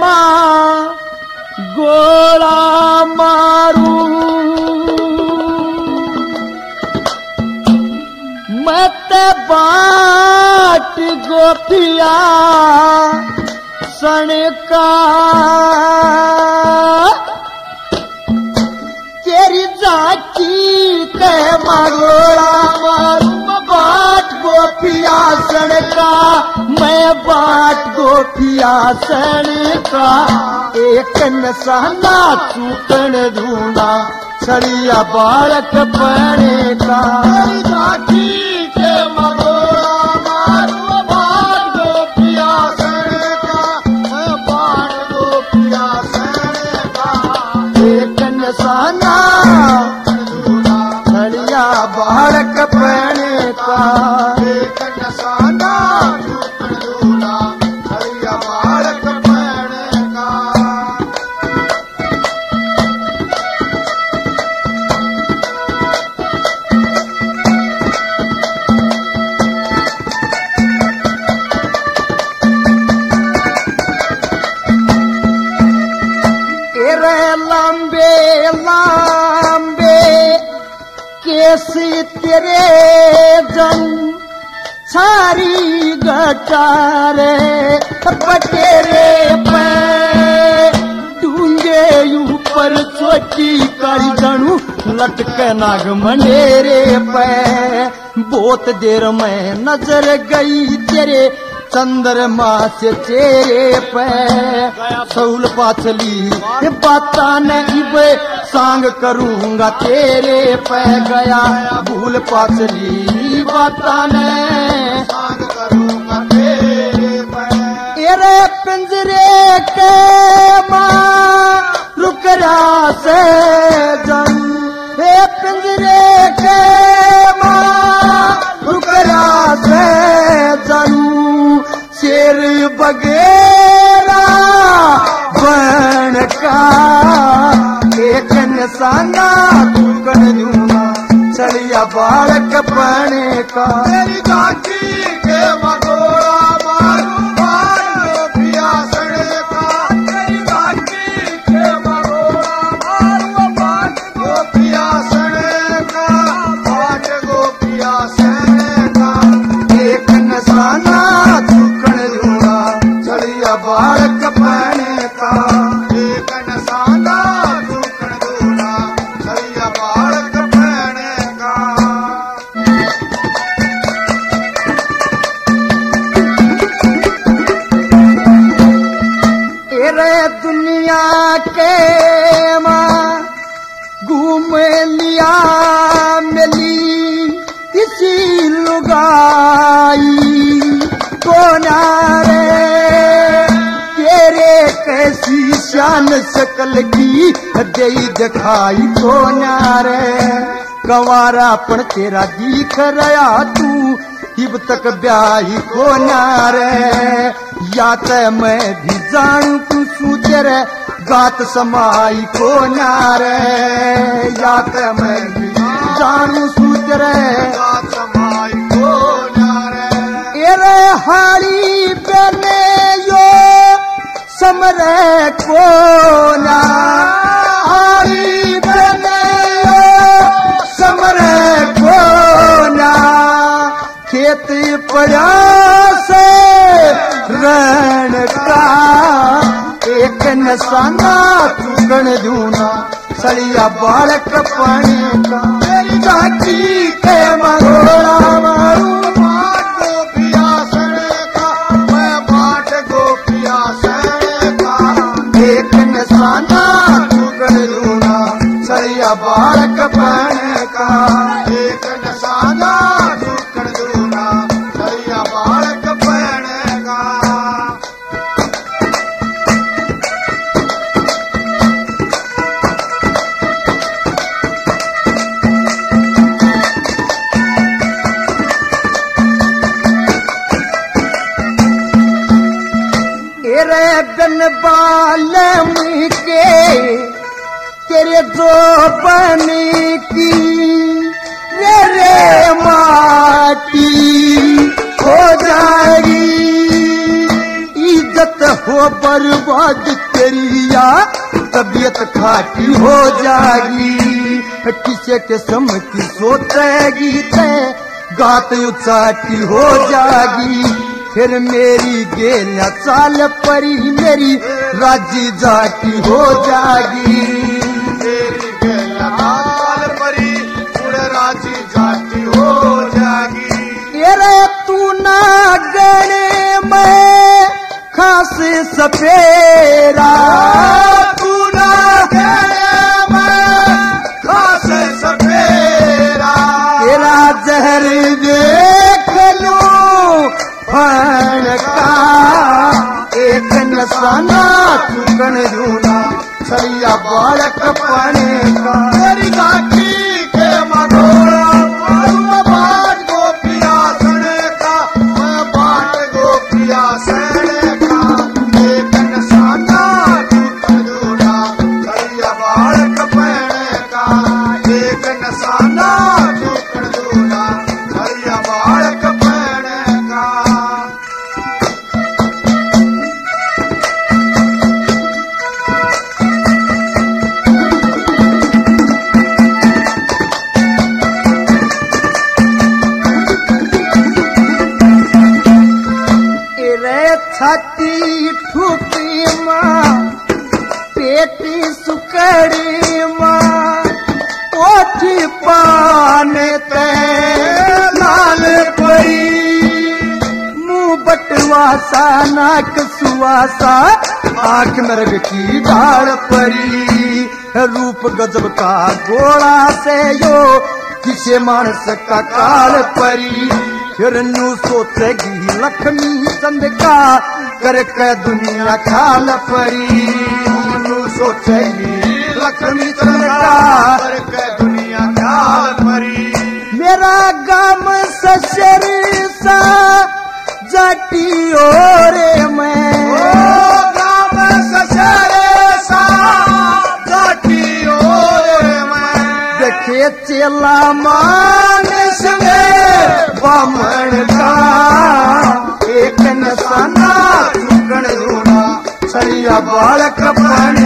मां गोला मारू मत बाट गोपिया सणका तेरी जाची के मारोड़ा मारू बाट गोपिया सणका मैं बाट गोपिया सणका एक नसाना चूकन धूना छड़िया बालक पड़े का जाची के मारोड़ा मारू बाट गोपिया सणका मैं बाट गोपिया सणका एक नसाना छड़िया बालक पड़े का एक नसाना छड़िया बालक पड़े का लंबे लंबे केसी तेरे जन सारी गटारे बटेरे पे डूंगे ऊपर छोटी काली जणू लटके नाग मनेरे पे बहुत देर में नजर गई तेरे चंद्रमा से चेहरे पे सौल पाचली बाता इब सांग करूंगा तेरे पे गया भूल पाचली बाता सांग करूंगा तेरे पे तेरे पिंजरे के मां रुकरा से जन हे पिंजरे के मां रुकरा से जनू शेर बगेरा बन का एक निशाना कर दूंगा चलिया बालक बने का तेरी जाती के मगोड़ा मारू मारो पिया सड़े का तेरी जाती के मगोड़ा मारू बाट गोपिया सड़े का बाट गोपिया सड़े का एक निशाना बालक पहने का एक नसाना झूकन दूना छड़िया बालक पहने का तेरे दुनिया के मां घूम लिया मिली किसी लुगाई को नारे कैसी शान शकल की दे दिखाई को नारे गंवारापन तेरा दिख रहा तू इब तक ब्याही को नारे या त मैं भी जानू तू सूचर गात समाई को नारे या त मैं भी जानू सूचर गात समाई को नारे एरे हाली बने यो समरे को ना हरी बने समरे को ना खेत पड़ा से रण का एक निशाना चुगन दूना सड़िया बालक पानी का तेरी जाती के मरोड़ा मारू बाट गोपिया सड़े का मैं बाट गोपिया एक निशाना चुगन दूना सड़िया बालक पहने का एक निशाना चुगन दूना सड़िया बालक पहने का तेरे गन बाले के तेरे दो बनी की रे माटी हो जाएगी इज्जत हो बर्बाद तेरी या तबीयत खाटी हो जाएगी। किसे किस्म की सोचेगी ते गात उचाटी हो जाएगी। फिर मेरी गेलियां चाल परी मेरी राजी जाटी हो जाएगी। मेरी गेलियां चाल परी उड़े राजी जाटी हो जाएगी। तेरे तू ना गणे मैं खास सपेरा तू ना गणे मैं खास सपेरा। तेरा जहर देख लूं फण का एक नसाना चुकन दूना सरिया बालक पाने का। तेरी घाटी के मघोड़ा मैं बाट गोपिया सने का, मैं बाट गोपिया सने का। एक नसाना चुकन दूना सरिया बालक पाने का। एक नसाना चुकन दूना सरिया बालक पाने का। छाती ठुकी माँ पेटी सुकड़ी माँ ओठी पाने ते लाल परी। मुंह बटवासा नाक सुवासा आंख मर्ग की डाल परी। रूप गजब का गोला से यो किसे मानस का काल परी। फिर नू सोचेगी लक्ष्मी चंद का करके दुनिया खाल परी। नू सोचेगी लक्ष्मी चंद का करके दुनिया खाल परी। मेरा गाम ससुर सा जाटी ओरे मैं गाम ससुर सा जाटी ओरे मैं। देखे चेला मानस में बामण का एक नसाना चुकन दूना सरिया बालक पाने